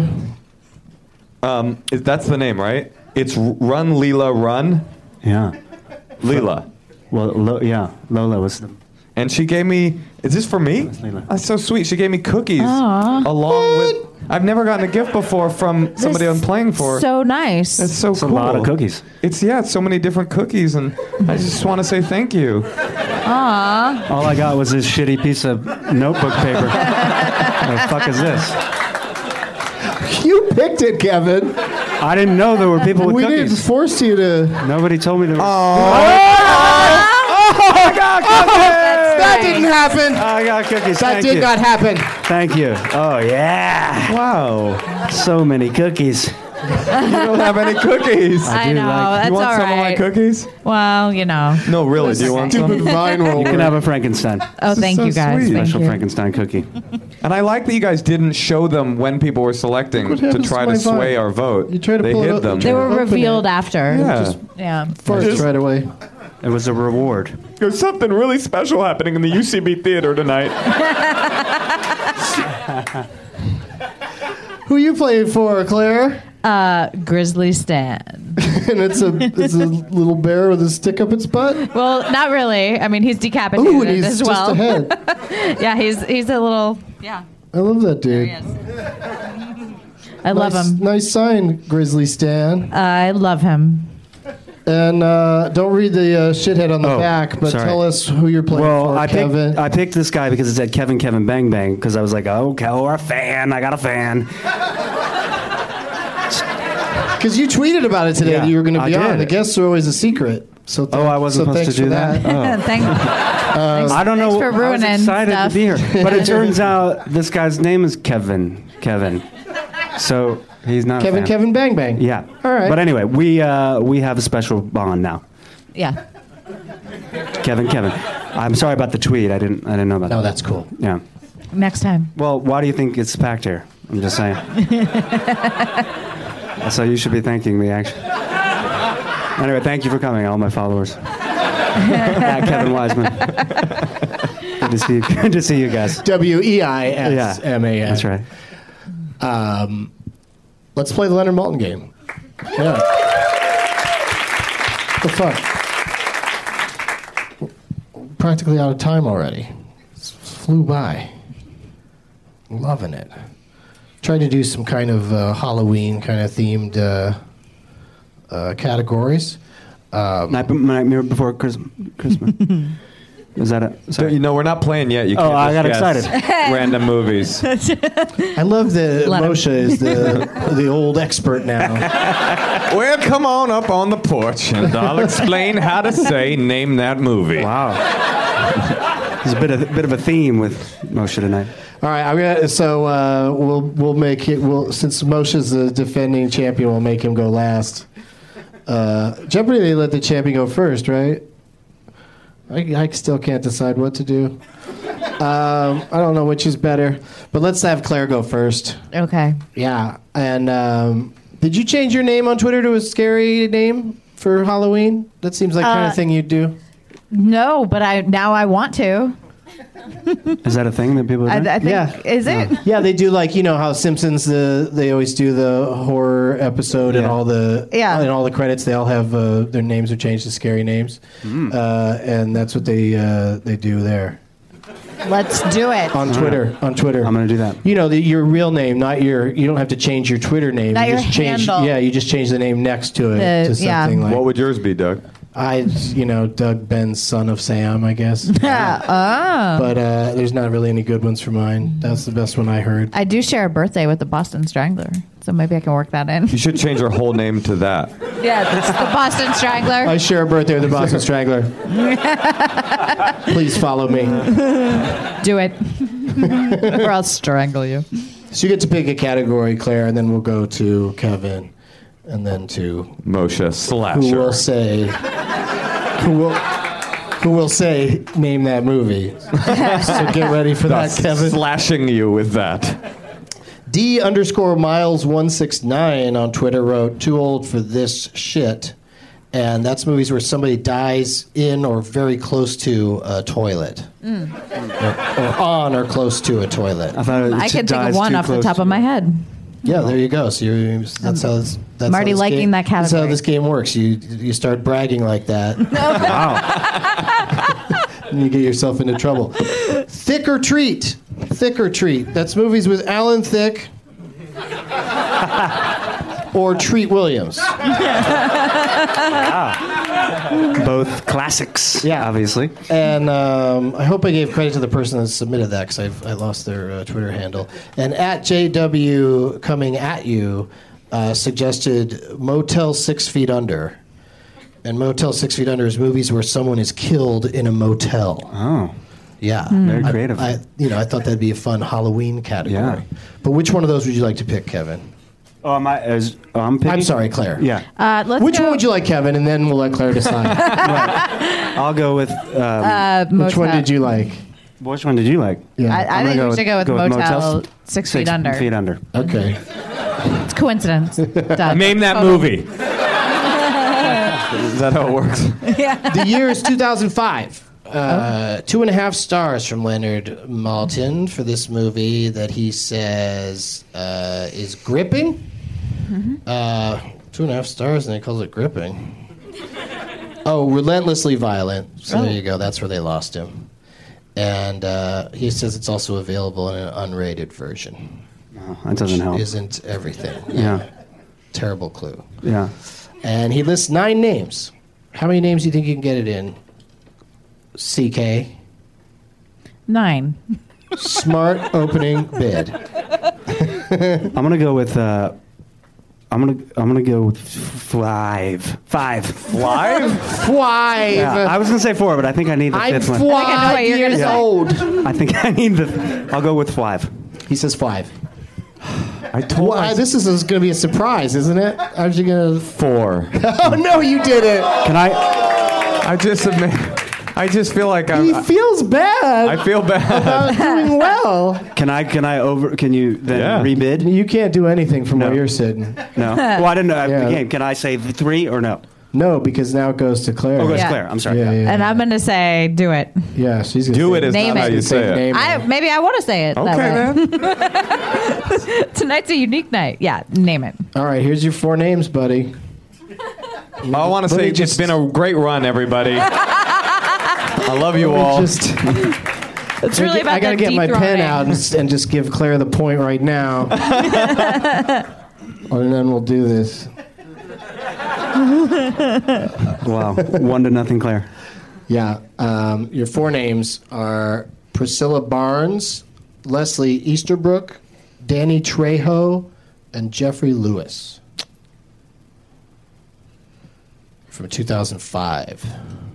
That's the name, right? It's Run Leela Run.
Yeah.
Leela.
Well, Lola was the.
And she gave me. Is this for me?
Leela.
That's so sweet. She gave me cookies along with. I've never gotten a gift before from somebody I'm playing for.
So nice.
It's so
It's
cool.
a lot of cookies.
It's so many different cookies, and I just want to say thank you.
All I got was this shitty piece of notebook paper. What the fuck is this?
You picked it, Kevin.
I didn't know there were people with
We didn't
cookies.
force you to.
Nobody told me there were.
I got cookies! That didn't happen.
I got cookies.
That
Thank
did
you.
not happen.
Thank you. Oh, yeah.
Wow.
So many cookies.
You don't have any cookies.
I
do
know.
like-
That's
You want
all
some of my
right.
cookies?
Well, you know.
No, really. Do you want
Stupid
some?
vine
You
roller.
can have a Frankenstein.
Oh, thank
so
you guys.
sweet.
Thank
Special
you.
Frankenstein cookie.
And I like that you guys didn't show them when people were selecting
What
to
happens
try
to
to
my vine?
sway our vote.
You try to
they
pull it
hid
up-
them.
They were
Open
revealed
it.
after.
Yeah.
Yeah.
First right away.
It was a reward.
There's something really special happening in the UCB theater tonight.
Who you playing for, Claire?
Grizzly Stan.
And it's a little bear with a stick up its butt.
Well, not really. I mean, he's decapitated
Ooh, and he's
as
just
well.
ahead.
Yeah, he's a little. Yeah.
I love that dude.
I love him.
Nice sign, Grizzly Stan.
I love him.
And don't read the shithead on the
Oh,
back, but
sorry.
tell us who you're playing
Well,
for, Kevin.
I picked this guy because it said Kevin Bang Bang because I was like, oh, a fan. I got a fan.
Because you tweeted about it today
Yeah,
that you were going to
I
be on.
did.
The guests are always a secret. So
Oh, I wasn't supposed
thanks
to do
for
that? Oh.
Thanks
I don't know.
for
I was
ruining
excited
stuff.
to be here. But it turns out this guy's name is Kevin. So he's not a fan.
Kevin Bang Bang.
Yeah.
All right.
But anyway, we have a special bond now.
Yeah.
Kevin. I'm sorry about the tweet. I didn't know about that.
No, that's cool.
Yeah.
Next time.
Well, why do you think it's packed here? I'm just saying. So you should be thanking me, actually. Anyway, thank you for coming, all my followers. At Kevin Wiseman. Good to see you guys.
WEISMAN.
That's right.
Let's play the Leonard Maltin game. Yeah. The fuck? Practically out of time already. Flew by. Loving it. Tried to do some kind of Halloween kind of themed categories.
Nightmare Before Christmas. Is that it?
So, we're not playing yet. You
Oh,
can't
I got
just
excited.
guess random movies.
I love that Moshe is the old expert now.
Well, come on up on the porch, and I'll explain how to say "name that movie."
Wow. There's a bit of a theme with Moshe tonight.
All right, we'll make it. Since Moshe's the defending champion, we'll make him go last. Jeopardy, they let the champion go first, right? I still can't decide what to do. I don't know which is better, but let's have Claire go first.
Okay.
Yeah, and did you change your name on Twitter to a scary name for Halloween? That seems like kind of thing you'd do.
No, but I want to.
Is that a thing that people do?
I think,
Yeah.
Is it?
Yeah, they do how Simpsons they always do the horror episode and all the and all the credits. They all have their names are changed to scary names, and that's what they do there.
Let's do it.
On Twitter.
I'm going to do that.
Your real name, not you don't have to change your Twitter name.
Not
you
your
just change.
handle.
Yeah, you just change the name next to it to something like.
What would yours be, Doug?
Doug Ben's son of Sam, I guess.
Oh.
But there's not really any good ones for mine. That's the best one I heard.
I do share a birthday with the Boston Strangler, so maybe I can work that in.
You should change your whole name to that.
Yeah, it's the Boston Strangler.
I share a birthday with the Boston Strangler. Please follow me.
Do it, or I'll strangle you.
So you get to pick a category, Claire, and then we'll go to Kevin, and then to
Moshe Slasher.
Who will say name that movie. So get ready for that, Kevin.
Slashing you with that.
D_Miles169 on Twitter wrote, "Too old for this shit." And that's movies where somebody dies in or very close to a toilet. Or on or close to a toilet.
I can think of one off the top of my head.
Yeah, there you go. So that's how this, that's
I'm
how
already
this
liking
game,
that
That's how
category.
this game works. You start bragging like that. Wow. And you get yourself into trouble. Thick or Treat. Thick or Treat. That's movies with Alan Thicke or Treat Williams.
Both classics, obviously.
And I hope I gave credit to the person that submitted that because I lost their Twitter handle. And at JW Coming At You suggested Motel 6 Feet Under. And Motel 6 Feet Under is movies where someone is killed in a motel.
Oh.
Yeah.
Very creative.
I thought that'd be a fun Halloween category.
Yeah.
But which one of those would you like to pick, Kevin?
Oh, I'm picking?
I'm sorry, Claire.
Yeah.
Which one would you like, Kevin? And then we'll let Claire decide.
I'll go with...
which one did you like?
Which one did you like?
Yeah.
I think we should go with Motel 6 Feet Under.
6 Feet Under.
Okay.
It's coincidence. Done.
Name that
Total.
movie. Is that how it works?
The year is 2005. 2.5 stars from Leonard Maltin for this movie that he says is gripping. 2.5 stars, and he calls it gripping. Oh, relentlessly violent. So there you go. That's where they lost him. And he says it's also available in an unrated version.
Oh, that doesn't help.
Isn't everything.
Yeah.
Terrible clue.
Yeah.
And he lists 9 names. How many names do you think you can get it in? CK.
9.
Smart opening bid.
I'm gonna go with. I'm gonna go with 5. 5.
5.
Yeah, I was gonna say 4, but I think I need the
I'm
5th one.
5 years old.
I think I need the. I'll go with 5.
He says 5.
I told
This is going to be a surprise, isn't it? Aren't you going to...
4.
Oh, no, you didn't.
Can I?
I just feel like
He feels bad.
I feel bad.
About doing well.
Can you then rebid?
You can't do anything from where you're sitting.
No. Well, I didn't know. Again, can I say 3 or no?
No, because now it goes to Claire.
Oh, it goes to Claire. I'm sorry.
Yeah.
And I'm going to say, do it.
Yeah, she's going to
Do it is
Name
not how
it.
you say it.
Name it.
Maybe I want to say it.
Okay,
that way.
man.
Tonight's a unique night. Yeah, name it.
All right, here's your 4 names, buddy.
I want to say it's been a great run, everybody. I love you all.
It's really about
I got to
the
get my
dethroning.
pen out and just give Claire the point right now. And then we'll do this.
Wow. 1-0, Claire.
Yeah. Your four names are Priscilla Barnes, Leslie Easterbrook, Danny Trejo, and Jeffrey Lewis. From 2005.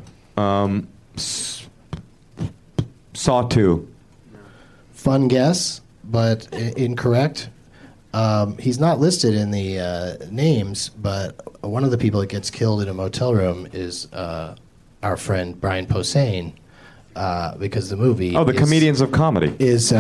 Saw 2.
Fun guess, but incorrect. He's not listed in the names, but one of the people that gets killed in a motel room is our friend Brian Posehn, because the movie
Oh, the comedians of comedy.
is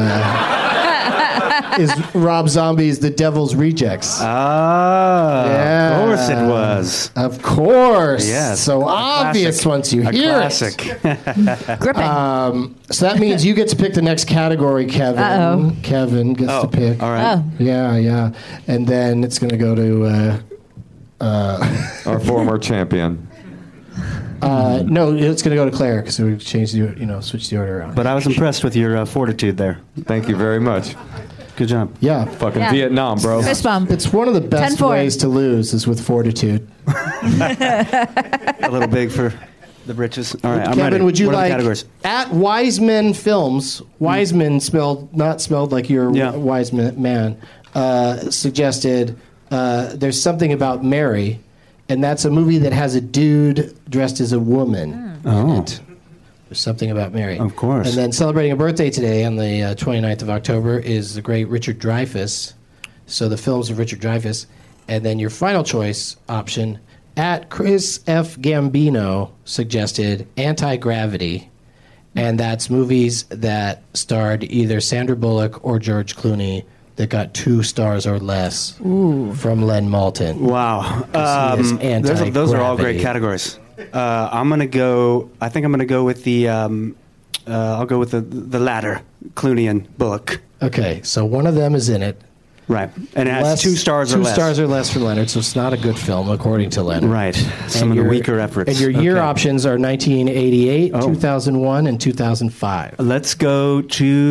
Rob Zombie's The Devil's Rejects.
Ah,
Yeah.
of course it was.
Of course.
Yes.
So obvious once you hear
classic.
Gripping.
So that means you get to pick the next category, Kevin.
Uh-oh.
Kevin gets to pick.
All right.
Oh.
Yeah. And then it's going to go to...
Our former champion.
no, it's going to go to Claire because we changed switched the order around.
But I was impressed with your fortitude there.
Thank you very much.
Good job.
Yeah.
Fucking
Yeah.
Vietnam, bro.
Fist bump.
It's one of the best
10-4.
ways to lose is with fortitude.
A little big for the britches. All right, I'm
Kevin,
ready.
would you
What are the
like
categories?
at Wiseman Films? Wiseman not spelled like you're
Yeah.
a wise man. Suggested there's something about Mary, and that's a movie that has a dude dressed as a woman. in it. There's something about Mary.
Of course.
And then celebrating a birthday today on the 29th of October is the great Richard Dreyfuss. So the films of Richard Dreyfuss. And then your final choice option, at Chris F. Gambino, suggested Anti-Gravity. And that's movies that starred either Sandra Bullock or George Clooney that got 2 stars or less from Len Maltin.
Wow.
Is
Those are all
anti-gravity.
great categories. I'm gonna go. I think I'm gonna go with the. I'll go with the latter, Clooney and Bullock.
Okay, so one of them is in it.
Right, and it has 2 stars or less.
2 stars or less for Leonard, so it's not a good film according to Leonard.
Right. Some of the weaker efforts.
And your year
Okay.
options are 1988, 2001, and 2005.
Let's go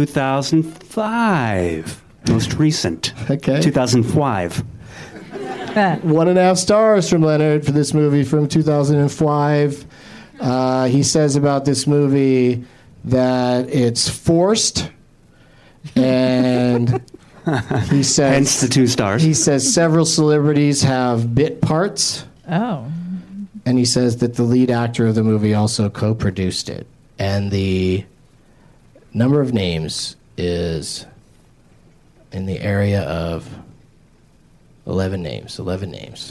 2005. Most recent.
Okay.
2005.
1.5 stars from Leonard for this movie from 2005. He says about this movie that it's forced, and he says
Hence the 2 stars.
he says several celebrities have bit parts,
Oh.
and he says that the lead actor of the movie also co-produced it, and the number of names is in the area of 11 names. 11 names.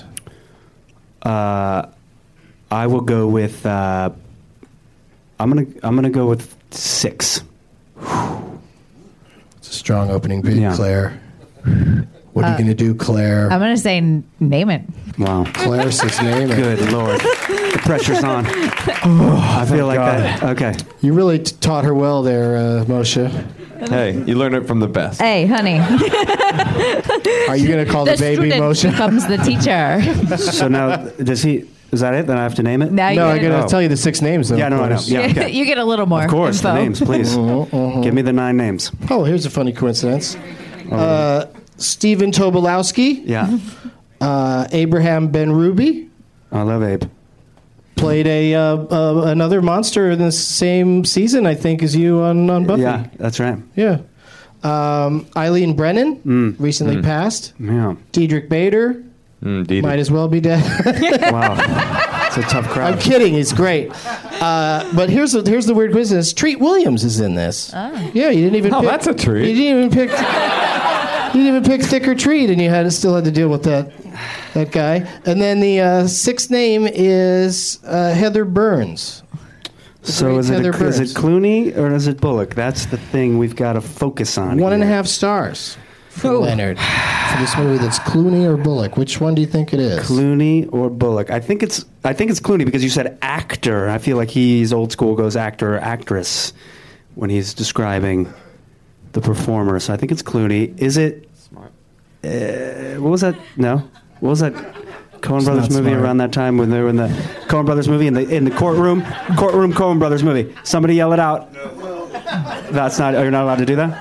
I will go with. I'm gonna go with 6.
It's a strong opening bid,
Yeah.
Claire. What are you going to do, Claire?
I'm going to say name it.
Wow.
Claire says name it.
Good Lord. The pressure's on. I feel like that. Okay.
You really taught her well there, Moshe.
Hey, you learn it from the best.
Hey, honey.
Are you going to call the baby
student
Moshe?
becomes the teacher.
So now, does he? Is that it? Then I have to name it?
Now
No, I'm
you
going to
Oh.
tell you the 6 names, though.
Yeah,
of
no, I know.
course.
Yeah, okay.
you get a little more
Of course,
info.
the names, please. Give me the 9 names.
Oh, here's a funny coincidence. Stephen Tobolowsky,
Yeah.
Abraham Ben-Ruby,
I love Abe.
played another monster in the same season, I think, as you on Buffy.
Yeah, that's right.
Yeah. Eileen Brennan, recently passed.
Yeah.
Diedrich Bader,
Indeed.
might as well be dead.
Wow. It's a tough crowd.
I'm kidding. He's great. But here's the weird coincidence. Treat Williams is in this. Yeah, you didn't even.
Oh,
pick,
that's a treat.
You didn't even pick. You didn't even pick Thicker Treat, and you still had to deal with that guy. And then the 6th name is Heather Burns.
So
great
is
Heather
it
Burns.
Clooney or is it Bullock? That's the thing we've got to focus on.
1.5 stars for Leonard for this movie. That's Clooney or Bullock. Which one do you think it is?
Clooney or Bullock? I think it's Clooney because you said actor. I feel like he's old school, goes actor or actress when he's describing the performer. So I think it's Clooney. Is it? What was that? No. What was that? Coen Brothers
not
movie
smart.
around that time when they were in the Coen Brothers movie in the courtroom Coen Brothers movie. Somebody yell it out. That's not. You're not allowed to do that.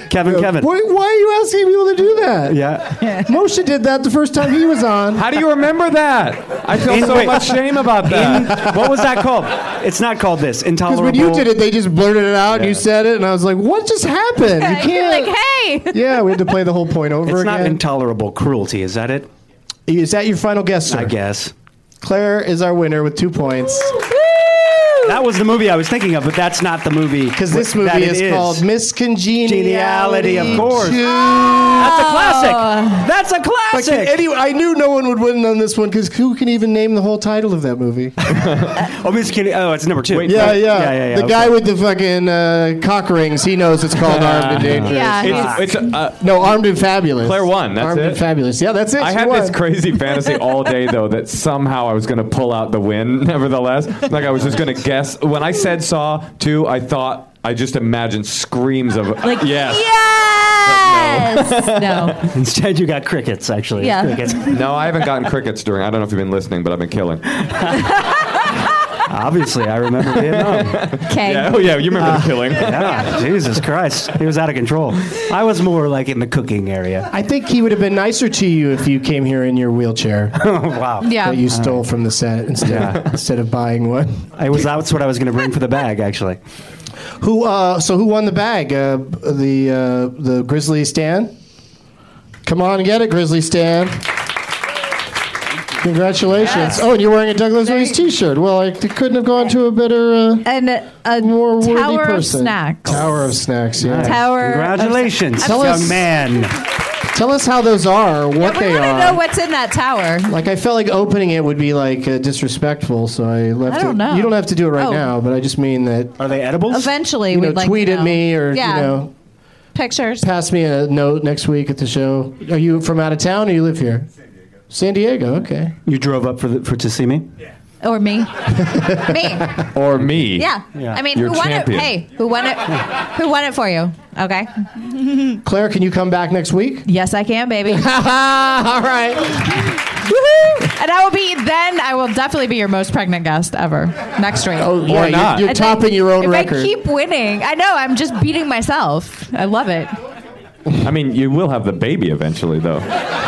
Kevin.
Why are you asking people to do that?
Yeah.
Moshe did that the first time he was on.
How do you remember that? I feel so much shame about that.
What was that called? It's not called this.
Because
Intolerable.
when you did it, they just blurted it out, and you said it, and I was like, what just happened? You
You're
can't.
like, hey.
Yeah, we had to play the whole point over
It's
again.
not intolerable cruelty, is that it?
Is that your final guess, sir?
I guess.
Claire is our winner with 2 points.
That was the movie I was thinking of, but that's not the movie.
Because this
that
movie
it
is called Miss Congeniality.
Geniality, of course.
2.
That's a classic. That's a
Like,
classic.
anyway, I knew no one would win on this one because who can even name the whole title of that movie?
It's number 2.
Yeah. The guy with the fucking cock rings, he knows it's called Armed and Dangerous.
Yeah.
It's
No, Armed and Fabulous.
Claire won. That's
Armed
it.
and Fabulous. Yeah, that's it.
I
She
had
won.
this crazy fantasy all day, though, that somehow I was going to pull out the win, nevertheless. Like, I was just going to guess. When I said Saw 2, I just imagined screams of,
Like,
yes.
No.
Instead, you got crickets, actually.
Yeah.
Crickets.
No, I haven't gotten crickets during, I don't know if you've been listening, but I've been killing.
Obviously, I remember Vietnam.
Okay.
Yeah, oh, yeah, you remember the killing.
Yeah, Jesus Christ. He was out of control. I was more like in the cooking area.
I think he would have been nicer to you if you came here in your wheelchair
Wow.
Yeah.
that you stole from the set instead of buying one.
That's what I was going to bring for the bag, actually.
Who won the bag? The Grizzly Stan? Come on and get it, Grizzly Stan. Congratulations.
Yes.
Oh, and you're wearing a Douglas Williams t-shirt. Well, I couldn't have gone to a better,
And a
more worthy
tower of
person.
snacks.
Tower of snacks, yeah.
Tower.
Congratulations,
Tell us-
young man.
Tell us how those are, what
We
they
want to
are.
know what's in that tower.
Like, I felt like opening it would be, like, disrespectful, so I left
I don't
it.
know.
You don't have to do it right
Oh.
now, but I just mean that,
Are they edibles?
Eventually,
you know,
we'd like
tweet
to
at
know.
me or,
Yeah.
you know,
Pictures.
pass me a note next week at the show. Are you from out of town or you live here? San Diego, okay.
You drove up to see me?
Or me. Me.
Or me.
Yeah.
Yeah.
I mean,
You're
who won
champion.
it? Hey, who won it? Who won it for you? Okay.
Claire, can you come back next week?
Yes, I can, baby.
All right.
Woohoo! And I will definitely be your most pregnant guest ever next week.
Oh, yeah,
Or not.
You're
And
topping your own
if
record.
I keep winning, I know I'm just beating myself. I love it.
I mean, you will have the baby eventually, though.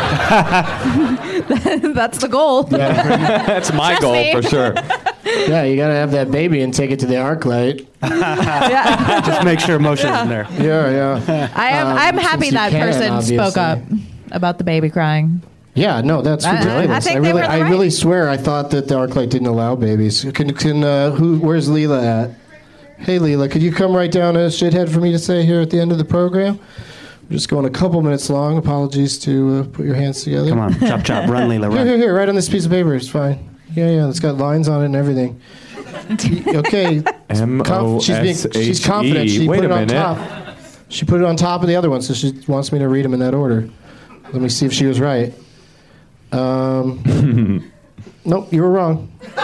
That's the goal.
That's my
Trust
goal
me.
for sure.
Yeah, you got to have that baby and take it to the ArcLight.
Yeah.
Just make sure emotion's in there.
Yeah.
I'm happy
since you
that
can,
person spoke up
obviously.
about the baby crying.
Yeah, no, that's
I
ridiculous.
think they were in the
I
right.
really swear I thought that the ArcLight didn't allow babies. Where's Leela at? Hey, Leela, could you come right down to Shithead for me to say here at the end of the program? We're just going a couple minutes long. Apologies to put your hands together.
Come on, chop, chop, run, Leela, run.
Here, right on this piece of paper. It's fine. Yeah, it's got lines on it and everything. Okay. She's confident. She
Wait
put
a
it on
minute.
top. She put it on top of the other one, so she wants me to read them in that order. Let me see if she was right. Nope, you were wrong.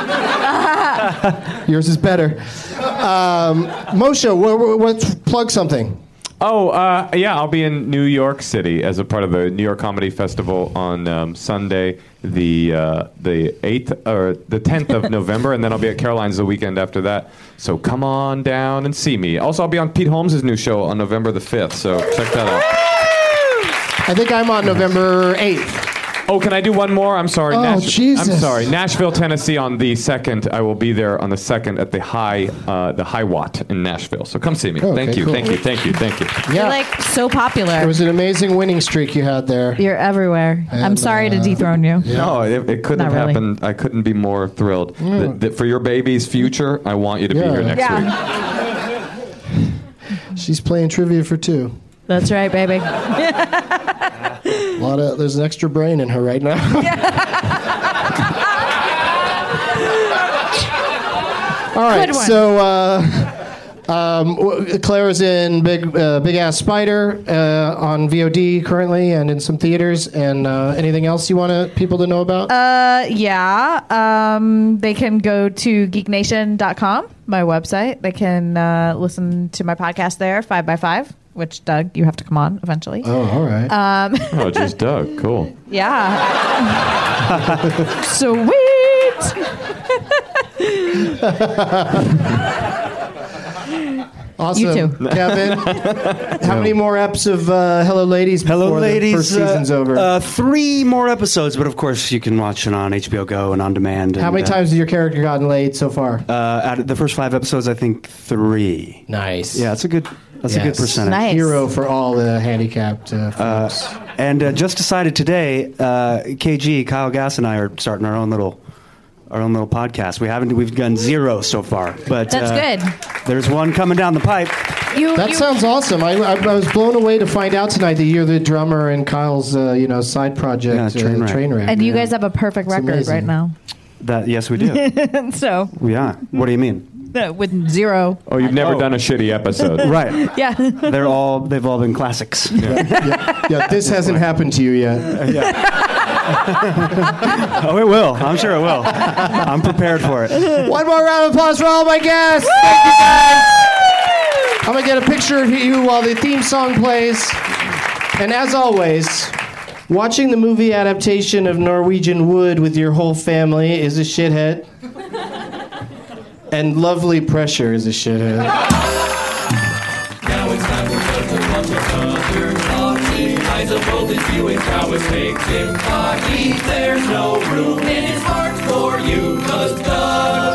Yours is better. Moshe, plug something.
Oh, yeah, I'll be in New York City as a part of the New York Comedy Festival on Sunday, the 8th or the 10th of November, and then I'll be at Caroline's the weekend after that. So come on down and see me. Also, I'll be on Pete Holmes' new show on November the 5th, so check that out.
I think I'm on November 8th.
Oh, can I do one more? I'm sorry.
Oh, Jesus.
I'm sorry. Nashville, Tennessee on the 2nd. I will be there on the 2nd at the High Watt in Nashville. So come see me.
Okay,
Thank you.
cool.
Thank you.
Yeah.
You're like so popular.
It was an amazing winning streak you had there.
You're everywhere. I'm
And,
sorry to dethrone you.
No, it couldn't
Not
have
really.
happened. I couldn't be more thrilled. That for your baby's future, I want you to be
Yeah.
here next week.
She's playing trivia for two.
That's right, baby.
There's an extra brain in her right now. All right,
Good one.
so Claire is in Big Ass Spider on VOD currently and in some theaters. And anything else you want people to know about?
They can go to geeknation.com, my website. They can listen to my podcast there, 5x5, which, Doug, you have to come on eventually.
Oh, all right.
Oh, just Doug. Cool.
Yeah. Sweet.
Awesome.
You too.
Kevin, how many more eps of Hello Ladies before
Hello, ladies.
the first season's over?
3 more episodes, but of course you can watch it on HBO Go and on demand.
How many times has your character gotten laid so far?
Out of the first 5 episodes, I think 3.
Nice.
Yeah, that's a good percentage.
Nice.
Hero for all the handicapped folks.
And just decided today, KG, Kyle Gass, and I are starting our own little podcast. We've done 0 so far, but
That's good.
There's one coming down the pipe.
That sounds awesome. I was blown away to find out tonight that you're the drummer in Kyle's side project, Trainwreck.
And you guys have a perfect record
amazing.
right now.
Yes, we do.
So
Yeah. What do you mean?
with 0.
Oh, you've never done a shitty episode.
Right.
Yeah.
They've all been classics.
Yeah, this hasn't happened to you yet.
Oh, it will. I'm sure it will. I'm prepared for it.
One more round of applause for all my guests. Thank you, guys. I'm going to get a picture of you while the theme song plays. And as always, watching the movie adaptation of Norwegian Wood with your whole family is a shithead. And Lovely Pressure is a shithead.
Now it's time for just a bunch of other talking. Eyes of both his viewing prowess makes him cocky. There's no room in his heart for you, 'cause God